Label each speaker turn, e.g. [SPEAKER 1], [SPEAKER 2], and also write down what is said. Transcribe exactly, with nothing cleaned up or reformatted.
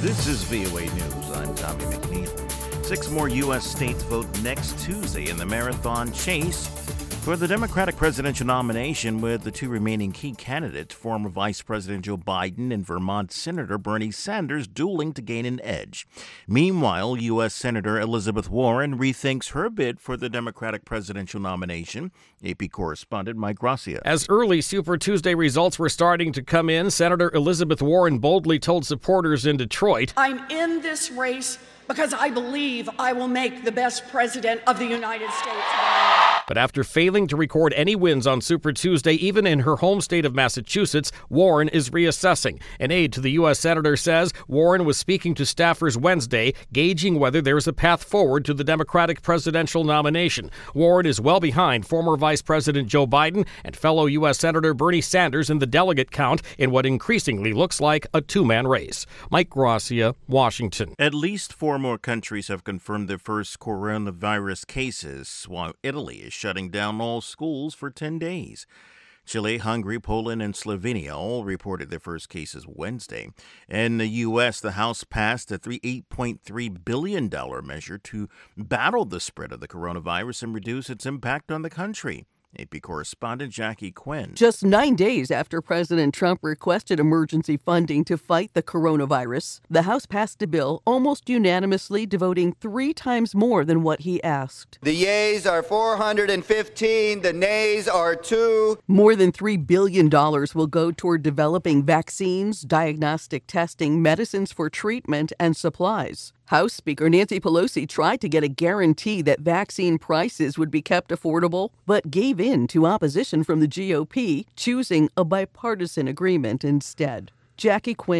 [SPEAKER 1] This is V O A News. I'm Tommy McNeil. Six more U S states vote next Tuesday in the marathon chase for the Democratic presidential nomination, with the two remaining key candidates, former Vice President Joe Biden and Vermont Senator Bernie Sanders, dueling to gain an edge. Meanwhile, U S Senator Elizabeth Warren rethinks her bid for the Democratic presidential nomination. A P correspondent Mike Gracia.
[SPEAKER 2] As early Super Tuesday results were starting to come in, Senator Elizabeth Warren boldly told supporters in Detroit,
[SPEAKER 3] "I'm in this race because I believe I will make the best president of the United States."
[SPEAKER 2] But after failing to record any wins on Super Tuesday, even in her home state of Massachusetts, Warren is reassessing. An aide to the U S senator says Warren was speaking to staffers Wednesday, gauging whether there is a path forward to the Democratic presidential nomination. Warren is well behind former Vice President Joe Biden and fellow U S Senator Bernie Sanders in the delegate count in what increasingly looks like a two-man race. Mike Gracia, Washington.
[SPEAKER 1] At least four more countries have confirmed their first coronavirus cases, while Italy is shutting down all schools for ten days. Chile, Hungary, Poland, and Slovenia all reported their first cases Wednesday. In the U S, the House passed a eight point three billion dollars measure to battle the spread of the coronavirus and reduce its impact on the country. A P correspondent Jackie Quinn.
[SPEAKER 4] Just nine days after President Trump requested emergency funding to fight the coronavirus, the House passed a bill almost unanimously, devoting three times more than what he asked.
[SPEAKER 5] The yeas are four hundred fifteen, the nays are two.
[SPEAKER 4] More than three billion dollars will go toward developing vaccines, diagnostic testing, medicines for treatment, and supplies. House Speaker Nancy Pelosi tried to get a guarantee that vaccine prices would be kept affordable, but gave in to opposition from the G O P, choosing a bipartisan agreement instead. Jackie Quinn.